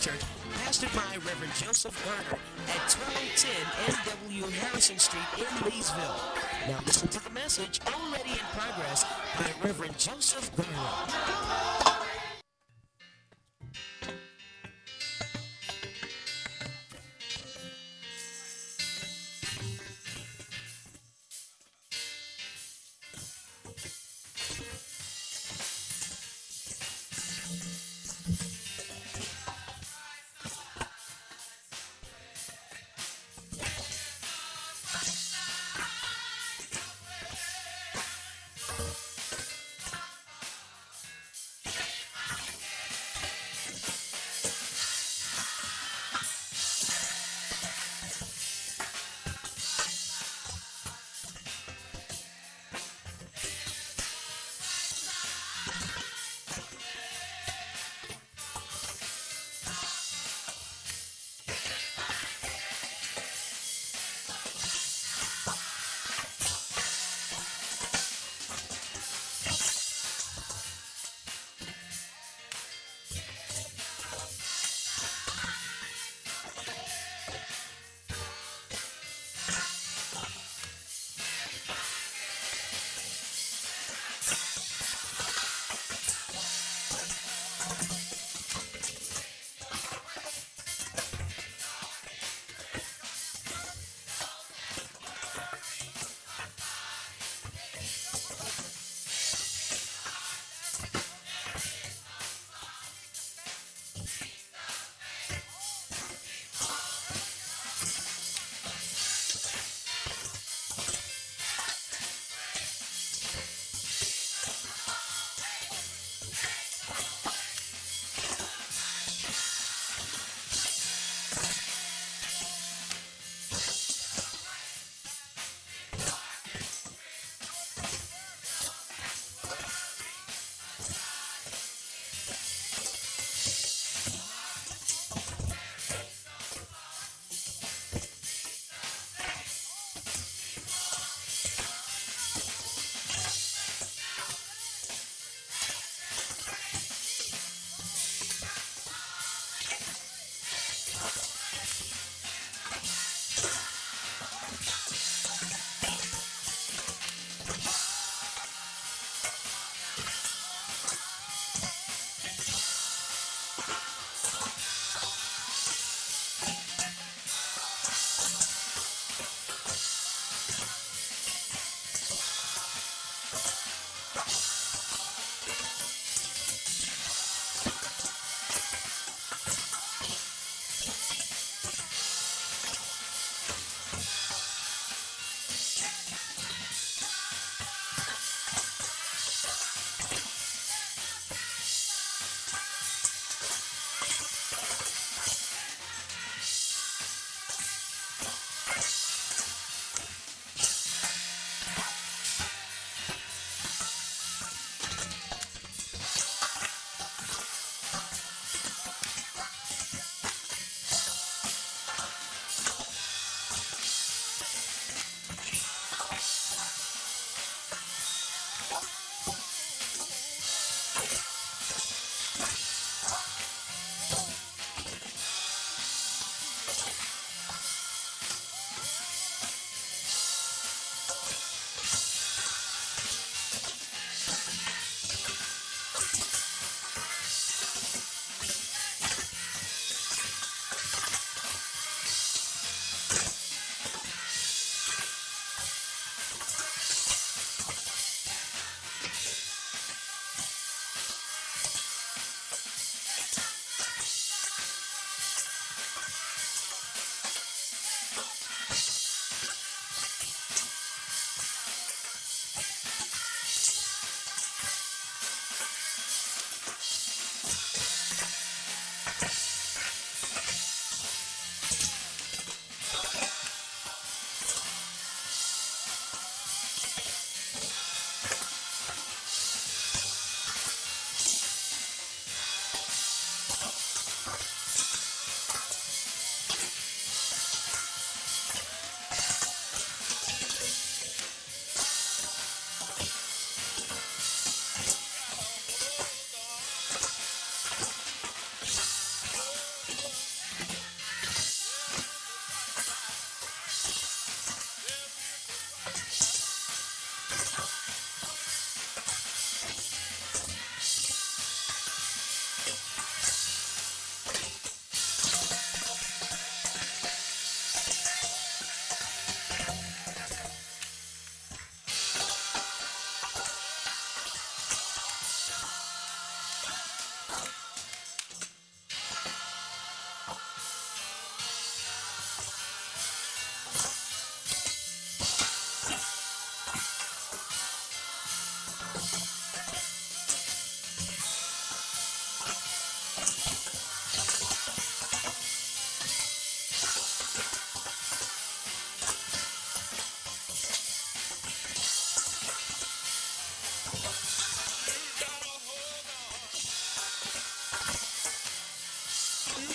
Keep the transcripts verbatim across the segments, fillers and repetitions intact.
Baptist Church, pastored by Reverend Joseph Garner at twelve ten N W Harrison Street in Leesville. Now listen to the message already in progress by Reverend Joseph Garner.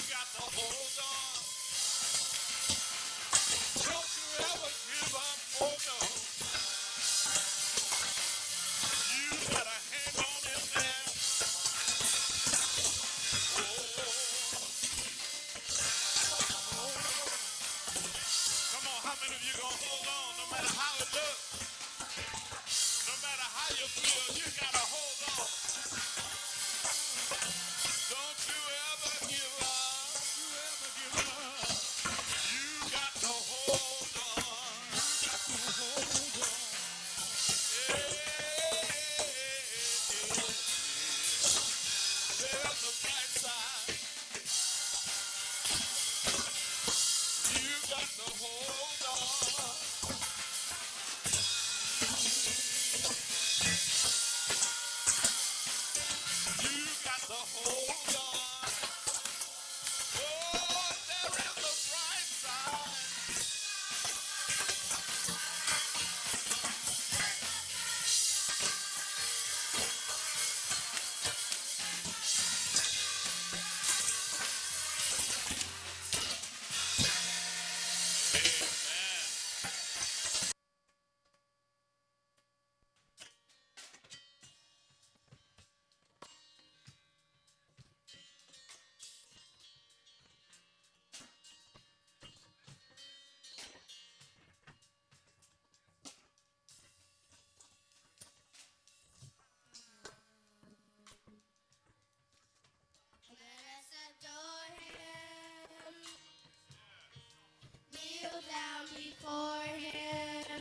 got to hold on. Don't you ever give up. Oh no. You gotta hang on in there. Oh, oh. Come on, how many of you gonna hold on no matter how it looks? No matter how you feel, you gotta hold on. Don't you ever give up. You ever give up. You got to hold on. Hold on. Yeah, yeah, yeah. There's a bright side. You got to hold on. You got to hold on. Oh, there is a bright side. Amen. Let us adore him, kneel down before him,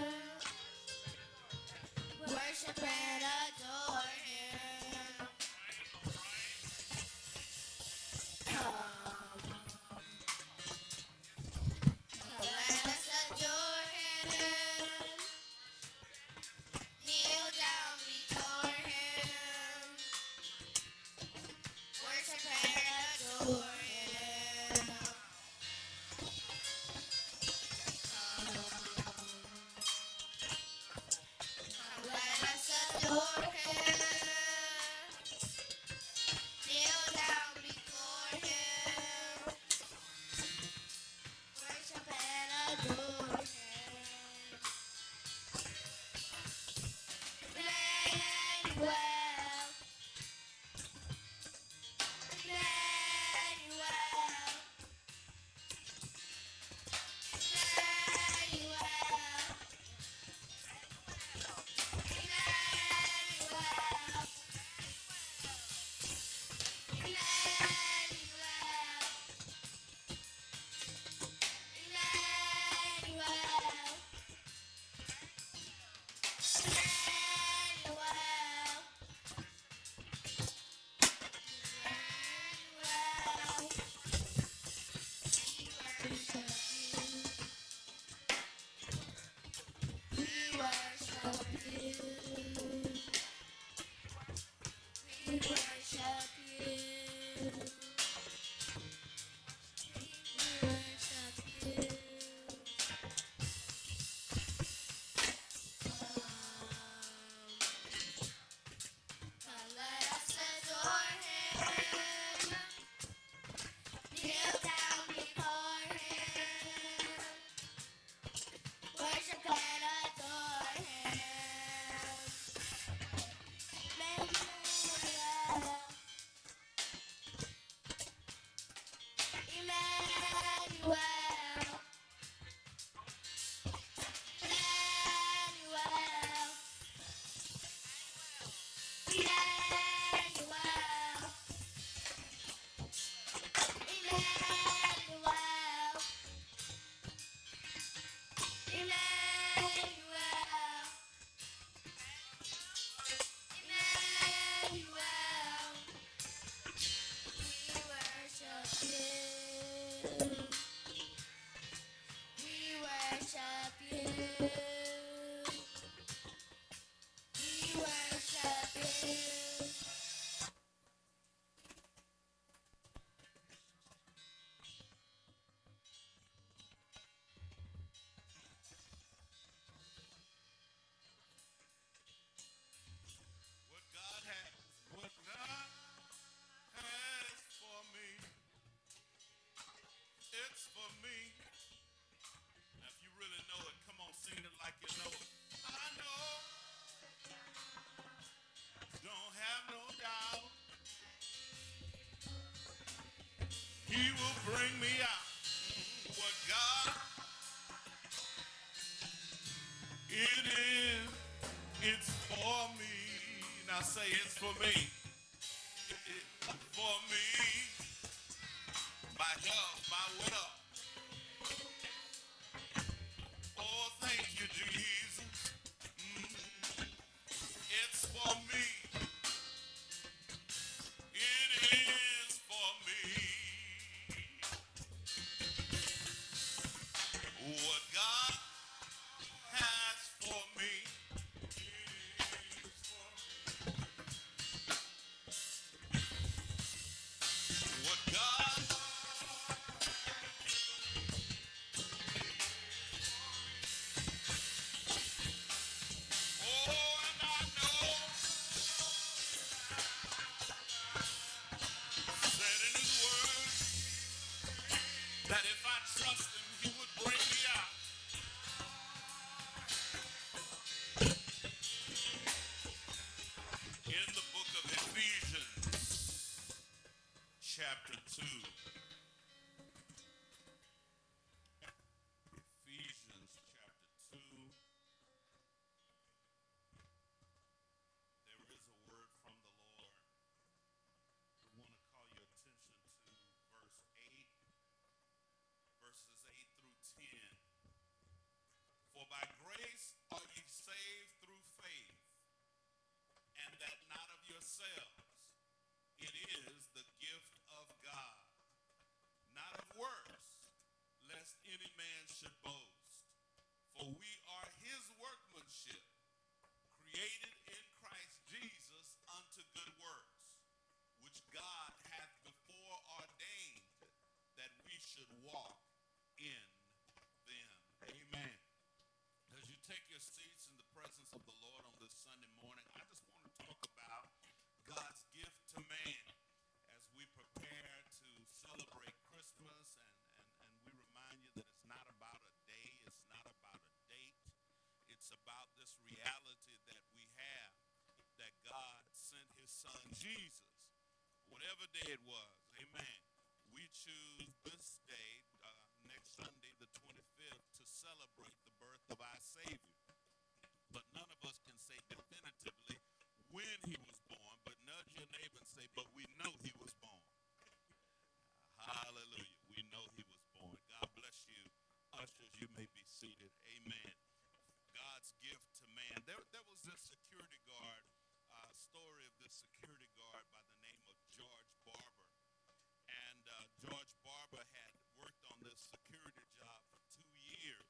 worship and adore him. Come, let us adore him, kneel down before him, worship and adore him. Let us adore him, kneel down before him, worship and adore him. Emmanuel, Emmanuel, Emmanuel, Emmanuel, Emmanuel, Emmanuel, Emmanuel, Emmanuel. We worship you. We worship you. We worship you. Come, let us adore him. Kneel down before him. Worship and adore him. Emmanuel, Emmanuel, Emmanuel, Emmanuel, Emmanuel, Emmanuel, Emmanuel. We worship you. We worship you. We worship you. What God has, what God has for me. bring me out. What God, it is, it's for me. Now say it's for me. It's for me. My health, my wealth. Oh, thank you, Jesus. It's for me. It is for me. What God has for me. It is for me. What God, oh, and I know, said in His Word, that if I trust Him, He would bring me out. In the book of Ephesians, chapter two. Ephesians, chapter two. There is a word from the Lord. We want to call your attention to verse eight, verses eight through ten. For by grace are ye saved through faith, and that not of yourselves. It is the gift of God, not of works, lest any man should boast. For we are His workmanship, created in Christ Jesus unto good works, which God hath before ordained that we should walk in them. Amen. As you take your seats in the presence of the Lord on this Sunday morning, I just want to talk about God's gift to man as we prepare to celebrate Christmas, and, and, and we remind you that it's not about a day, it's not about a date, it's about this reality that we have, that God sent His Son Jesus, whatever day it was. Amen. We choose this day, uh, next Sunday, the twenty-fifth, to celebrate the birth of our Savior. But none of us can say definitively when He was born, but nudge your neighbor and say, but we know He was born. Hallelujah. We know He was born. God bless you. Ushers, you may be seated. Amen. God's gift to man. There, there was this security guard, uh, story of this security guard by the name of George Barber. And uh, George Barber had worked on this security job for two years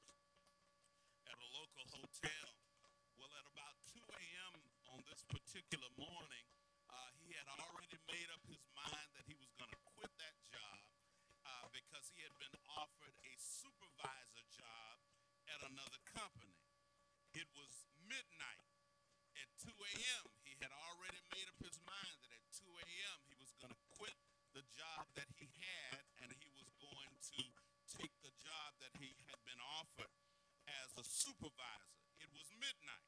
at a local hotel. Well, at about two a.m. on this particular morning, uh, he had already made up his mind that he was going to quit that job uh, because he had been offered a supervisor job at another company. It was midnight. At two a.m., he had already made up his mind that at two a.m. he was going to quit the job that he had, and he was going to take the job that he had been offered as a supervisor. It was midnight.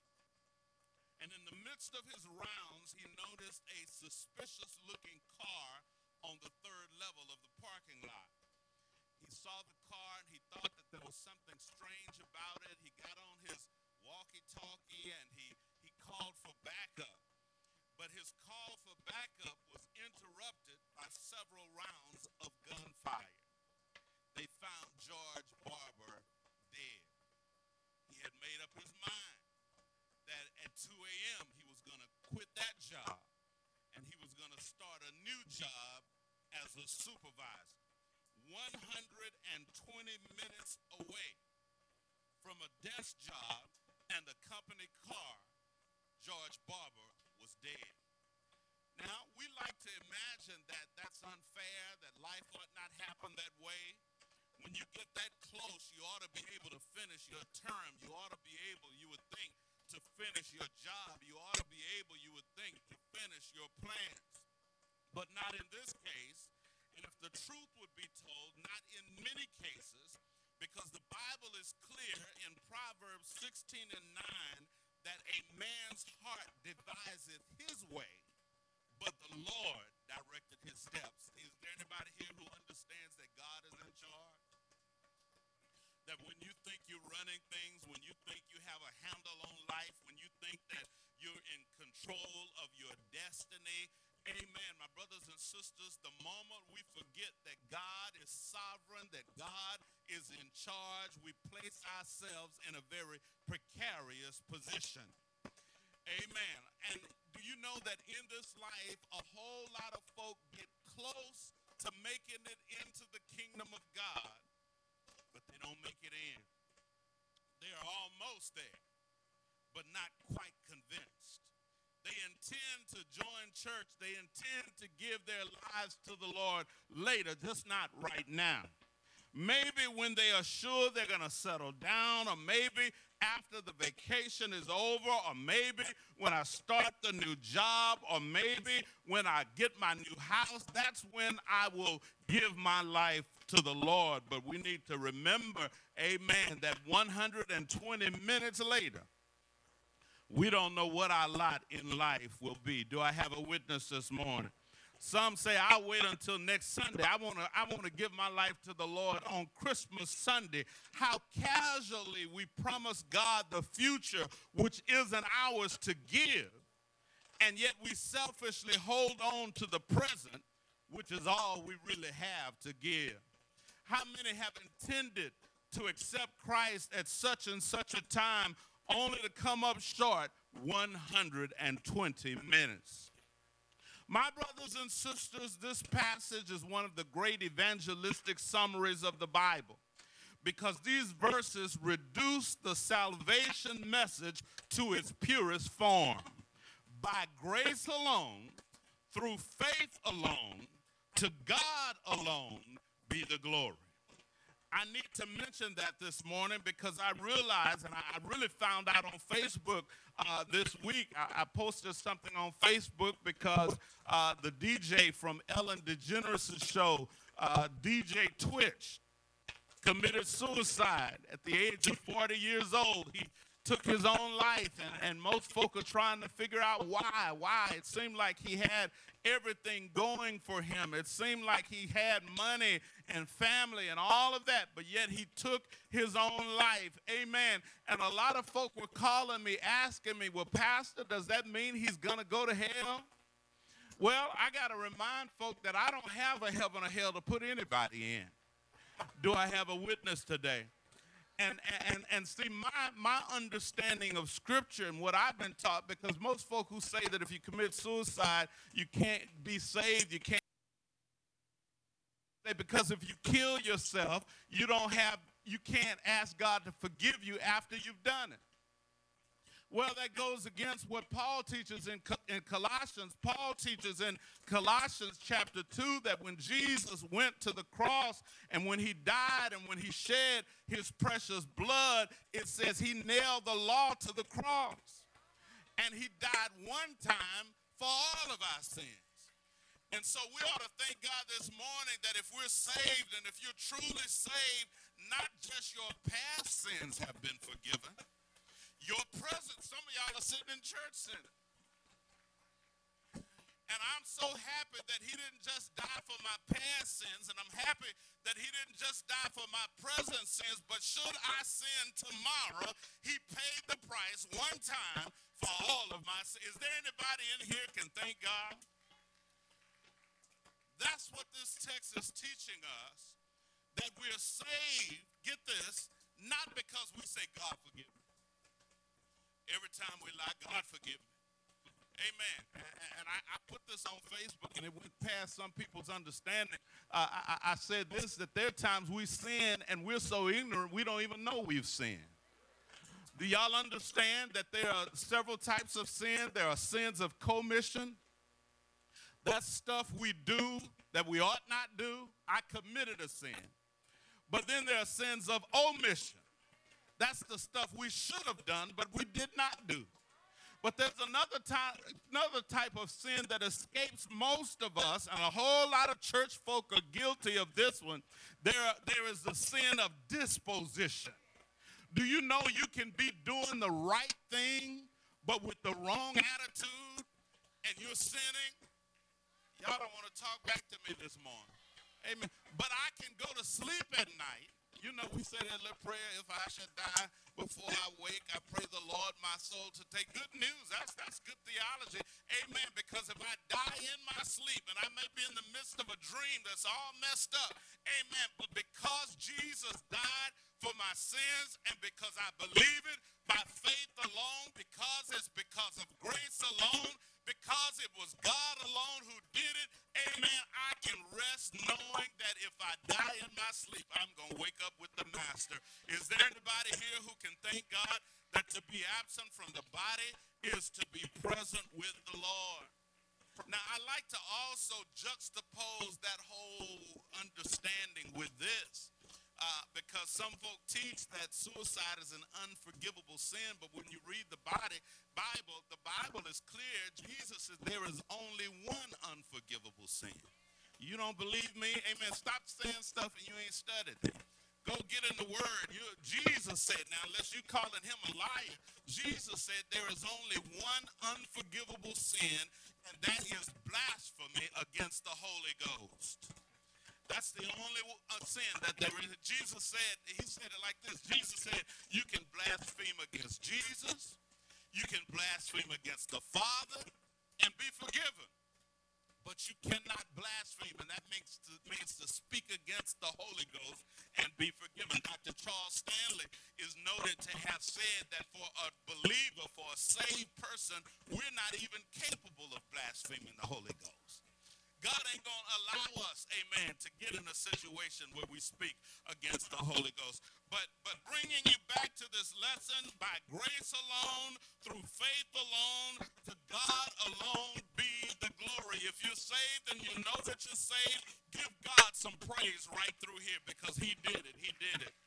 And in the midst of his rounds, he noticed a suspicious-looking car on the third level of the parking lot. He saw the car, and he thought that there was something strange about it. He got on his walkie-talkie, and he, he called for backup. But his call for backup was interrupted by several rounds of gunfire. They found George Barber dead. He had made up his mind that at two a.m. he was going to quit that job, and he was going to start a new job as a supervisor. one hundred twenty minutes away from a desk job and a company car, George Barber was dead. Now, we like to imagine that that's unfair, that life ought not happen that way. When you get that close, you ought to be able to finish your term. You ought to be able, you would think, to finish your job. You ought to be able, you would think, to finish your plans. But not in this case. And if the truth would be told, not in many cases, because the Bible is clear in Proverbs sixteen and nine that a man's heart deviseth his way, but the Lord directed his steps. Is there anybody here who understands that God that when you think you're running things, when you think you have a handle on life, when you think that you're in control of your destiny, amen, my brothers and sisters, the moment we forget that God is sovereign, that God is in charge, we place ourselves in a very precarious position. Amen. And do you know that in this life, a whole lot of folk get close to making it into the kingdom of God, but they don't make it in. They are almost there, but not quite convinced. They intend to join church. They intend to give their lives to the Lord later, just not right now. Maybe when they are sure they're going to settle down, or maybe after the vacation is over, or maybe when I start the new job, or maybe when I get my new house, that's when I will give my life to the Lord. But we need to remember, amen, that one hundred twenty minutes later, we don't know what our lot in life will be. Do I have a witness this morning? Some say, I'll wait until next Sunday. I want to I want to give my life to the Lord on Christmas Sunday. How casually we promise God the future, which isn't ours to give, and yet we selfishly hold on to the present, which is all we really have to give. How many have intended to accept Christ at such and such a time, only to come up short one hundred twenty minutes? My brothers and sisters, this passage is one of the great evangelistic summaries of the Bible, because these verses reduce the salvation message to its purest form. By grace alone, through faith alone, to God alone be the glory. I need to mention that this morning because I realized, and I really found out on Facebook uh, this week, I, I posted something on Facebook because uh, the D J from Ellen DeGeneres' show, uh, D J Twitch, committed suicide at the age of forty years old. He took his own life, and, and most folk are trying to figure out why. Why? It seemed like he had everything going for him. It seemed like he had money and family and all of that, but yet he took his own life. Amen. And a lot of folk were calling me, asking me, well, Pastor, does that mean he's going to go to hell? Well, I got to remind folk that I don't have a heaven or hell to put anybody in. Do I have a witness today? And, and, and see, my, my understanding of Scripture and what I've been taught, because most folk who say that if you commit suicide, you can't be saved, you can't, because if you kill yourself, you don't have, you can't ask God to forgive you after you've done it. Well, that goes against what Paul teaches in, in Colossians. Paul teaches in Colossians chapter two that when Jesus went to the cross and when he died and when he shed his precious blood, it says he nailed the law to the cross. And he died one time for all of our sins. And so we ought to thank God this morning that if we're saved and if you're truly saved, not just your past sins have been forgiven, your present, some of y'all are sitting in church center. And I'm so happy that he didn't just die for my past sins, and I'm happy that he didn't just die for my present sins, but should I sin tomorrow, he paid the price one time for all of my sins. Is there anybody in here can thank God? That's what this text is teaching us, that we're saved, get this, not because we say, God forgive me. Every time we lie, God forgive me. Amen. And I, I put this on Facebook, and it went past some people's understanding. Uh, I, I said this, that there are times we sin, and we're so ignorant, we don't even know we've sinned. Do y'all understand that there are several types of sin? There are sins of commission. That's stuff we do that we ought not do. I committed a sin. But then there are sins of omission. That's the stuff we should have done, but we did not do. But there's another type, another type of sin that escapes most of us, and a whole lot of church folk are guilty of this one. There, there is the sin of disposition. Do you know you can be doing the right thing, but with the wrong attitude, and you're sinning? Y'all don't want to talk back to me this morning. Amen. But I can go to sleep at night You know, we say that little prayer, if I should die before I wake, I pray the Lord my soul to take. Good news. That's that's good theology. Amen. Because if I die in my sleep and I may be in the midst of a dream that's all messed up, amen. But because Jesus died for my sins and because I believe it by faith alone, because it's because of grace alone, because it was God alone who did it, amen, I can rest knowing that if I die in my sleep, I'm going to wake up with the Master. Is there anybody here who can thank God that to be absent from the body is to be present with the Lord? Now, I like to also juxtapose that whole understanding with this. Uh, because some folk teach that suicide is an unforgivable sin, but when you read the body, Bible, the Bible is clear. Jesus says there is only one unforgivable sin. You don't believe me? Amen. Stop saying stuff and you ain't studied it. Go get in the word. You, Jesus said, now unless you calling him a liar, Jesus said there is only one unforgivable sin, and that is blasphemy against the Holy Ghost. That's the only uh, sin that there is. Jesus said, he said it like this. Jesus said, you can blaspheme against Jesus. You can blaspheme against the Father and be forgiven. But you cannot blaspheme, and that means to, means to speak against the Holy Ghost and be forgiven. Doctor Charles Stanley is noted to have said that for a believer, for a saved person, we're not even capable of blaspheming the Holy Ghost. God ain't going to allow us, amen, to get in a situation where we speak against the Holy Ghost. But but bringing you back to this lesson, by grace alone, through faith alone, to God alone be the glory. If you're saved and you know that you're saved, give God some praise right through here because he did it. He did it.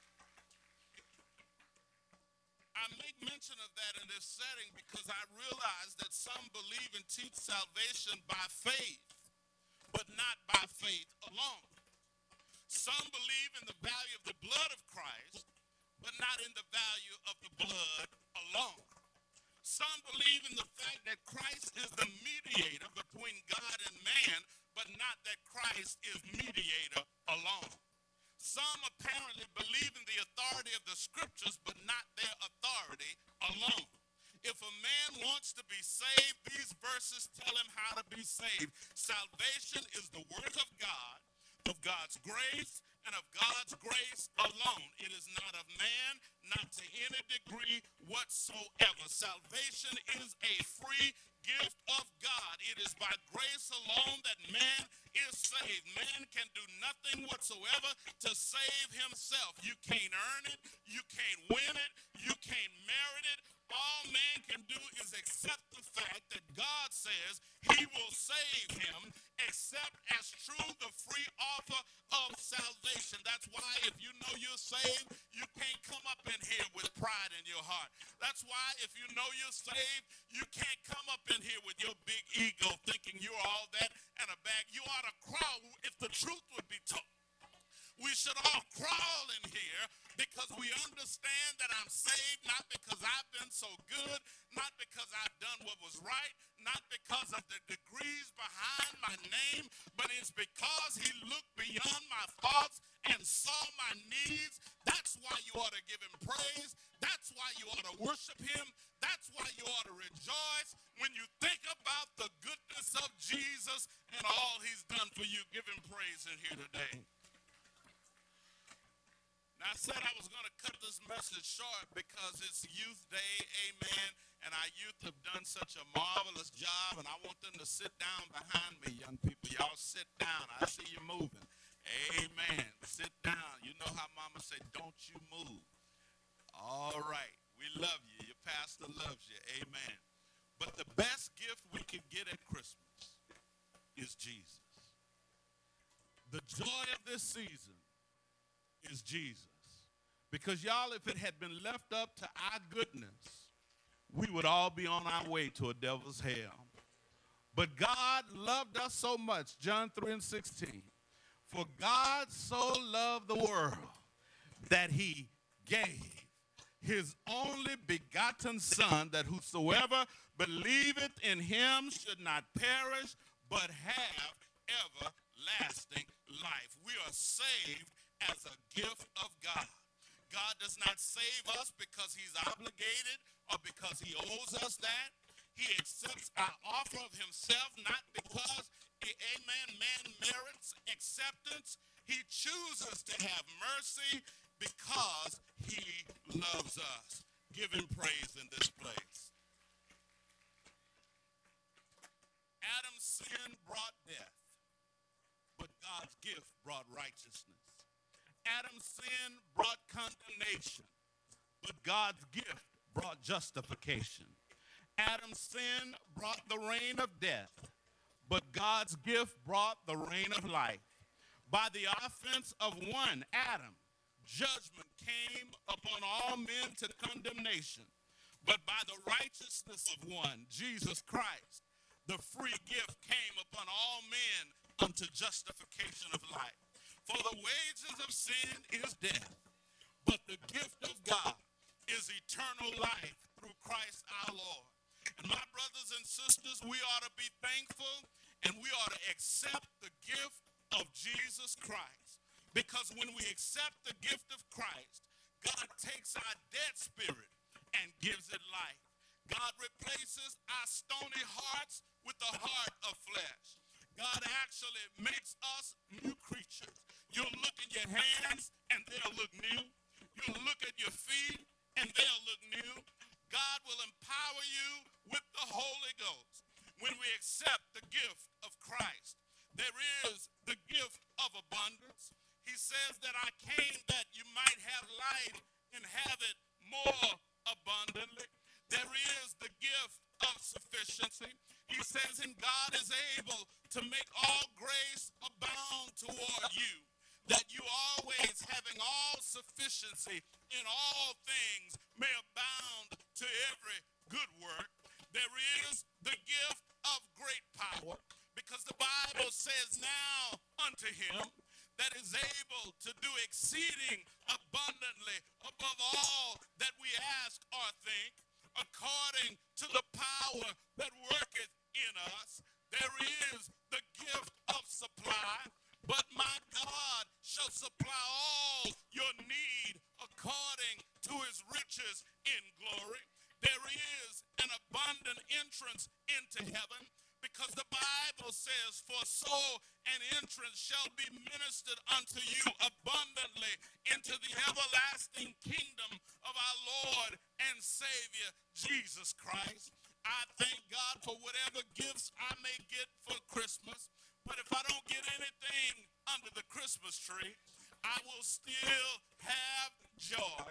I make mention of that in this setting because I realize that some believe and teach salvation by faith, but not by faith alone. Some believe in the value of the blood of Christ, but not in the value of the blood alone. Some believe in the fact that Christ is the mediator between God and man, but not that Christ is mediator alone. Some apparently believe in the authority of the scriptures, but not their authority alone. If a man wants to be saved, these verses tell him how to be saved. Salvation is the work of God, of God's grace, and of God's grace alone. It is not of man, not to any degree whatsoever. Salvation is a free gift of God. It is by grace alone that man is saved. Man can do nothing whatsoever to save himself. You can't earn it. You can't win it. You can't merit it. All man can do is accept the fact that God says he will save him, except as true the free offer of salvation. That's why if you know you're saved, you can't come up in here with pride in your heart. That's why if you know you're saved, you can't come up in here with your big ego thinking you're all that and a bag. You ought to crawl if the truth would be told. We should all crawl in here because we understand that I'm saved, not because I've been so good, not because I've done what was right, not because of the degrees behind my name, but it's because he looked beyond my faults and saw my needs. That's why you ought to give him praise. That's why you ought to worship him. That's why you ought to rejoice when you think about the goodness of Jesus and all he's done for you. Give him praise in here today. Now, I said I was going to cut this message short because it's Youth Day, amen, and our youth have done such a marvelous job, and I want them to sit down behind me, young people. Y'all sit down. I see you moving. Amen. Sit down. You know how mama said, don't you move. All right. We love you. Your pastor loves you. Amen. But the best gift we can get at Christmas is Jesus. The joy of this season is Jesus. Because y'all, if it had been left up to our goodness, we would all be on our way to a devil's hell. But God loved us so much, John three and sixteen. For God so loved the world that he gave his only begotten son, that whosoever believeth in him should not perish, but have everlasting life. We are saved as a gift of God. God does not save us because he's obligated or because he owes us that. He accepts our offer of himself not because, amen, man merits acceptance. He chooses to have mercy because he loves us. Give him praise in this place. Adam's sin brought death, but God's gift brought righteousness. Adam's sin brought condemnation, but God's gift brought justification. Adam's sin brought the reign of death, but God's gift brought the reign of life. By the offense of one, Adam, judgment came upon all men to condemnation. But by the righteousness of one, Jesus Christ, the free gift came upon all men unto justification of life. For the wages of sin is death, but the gift of God is eternal life through Christ our Lord. And my brothers and sisters, we ought to be thankful and we ought to accept the gift of Jesus Christ. Because when we accept the gift of Christ, God takes our dead spirit and gives it life. God replaces our stony hearts with the heart of flesh. God actually makes us new creatures. You'll look at your hands and they'll look new. You'll look at your feet and they'll look new. God will empower you with the Holy Ghost. When we accept the gift of Christ, there is the gift of abundance. He says that I came that you might have life and have it more abundantly. There is the gift of sufficiency. He says, and God is able to make all grace abound toward you, that you always having all sufficiency in all things may abound to every good work. There is the gift of great power, because the Bible says now unto him that is able to do exceeding abundantly above all that we ask or think, according to the power that worketh in us. There is the gift of supply, but my God shall supply all your need according to his riches in glory. There is an abundant entrance into heaven, because the Bible says, for so an entrance shall be ministered unto you abundantly into the everlasting kingdom of our Lord and Savior, Jesus Christ. I thank God for whatever gifts I may get for Christmas, but if I don't get anything under the Christmas tree, I will still have joy,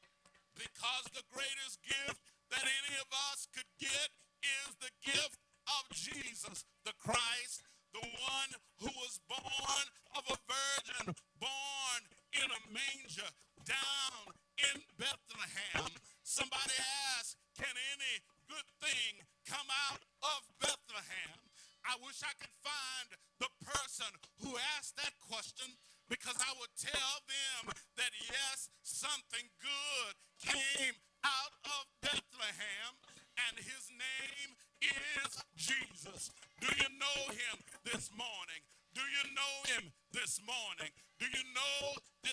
because the greatest gift that any of us could get is the gift of Jesus the Christ, the one who was born of a virgin, born in a manger down in Bethlehem. Somebody asked, can any good thing come out of Bethlehem? I wish I could find the person who asked that question, because I would tell them that yes, something good